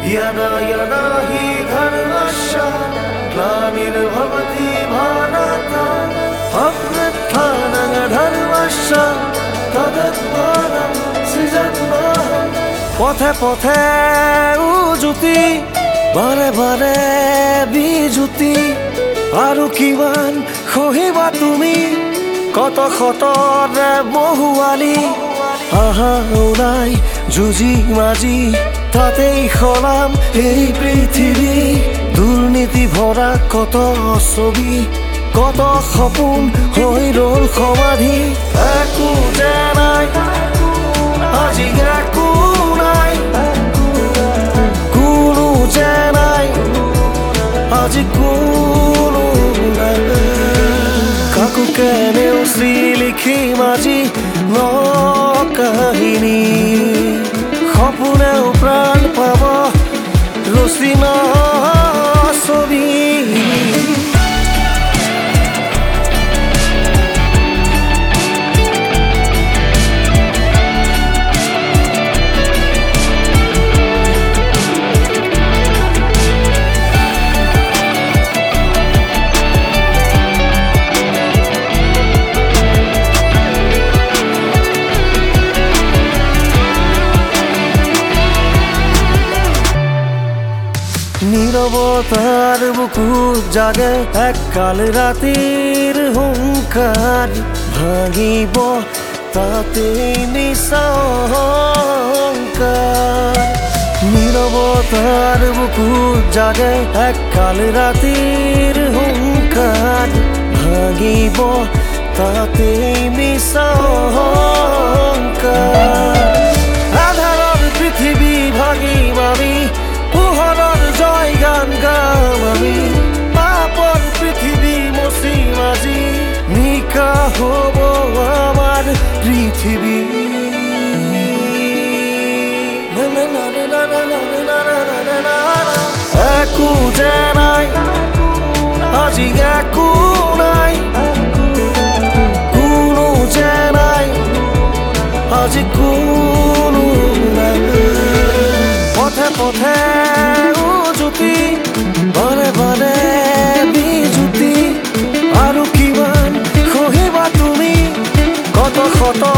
यदा यदा हि धर्मस्य ग्लानिर्भवति भारत अभ्युत्थानं धर्मस्य तदत्मानं सृजन्मः पथे पथे उजुति बारे बारे बिजुति आरु किमान खहिबा तुमी कत खतरे बहुवाली आहा ओলাই जुजी माजी तातेই খলাম এই পৃথিবী দুর্নীতি ভরা কত ছবি কত সপোন হৈ ৰল সমাধি একো নাই আজি একো নাই কোনো যে নাই আজি কোনো নাই কাকো কেনেওচি লিখিম আজি ন কাহিনী সপোনেও প্ৰাণ পাব ৰচি ন ছবি নীরবতার বুকুত জাগে এককাল রাতের হুঙ্কার ভাঙিব তাতেই নিঃসংকার নীরবতার বুকুত জাগে এককাল রাতের হুঙ্কার ভাঙিব তাতেই নিঃসংকার আধাৰৰ পৃথিৱী ভাঙিম আমি পোহৰৰ জয় গান গাম আমি পাপৰ পৃথিৱী মচিম আজি নিকা হ'ব আমাৰ পৃথিৱী একো যে নাই আজি একো নাই কোনো যে নাই আজি কোনো নাই পথে পথে উজুতি বাৰে বাৰে বিজুতি আৰু কিমান খহিবা তুমি কত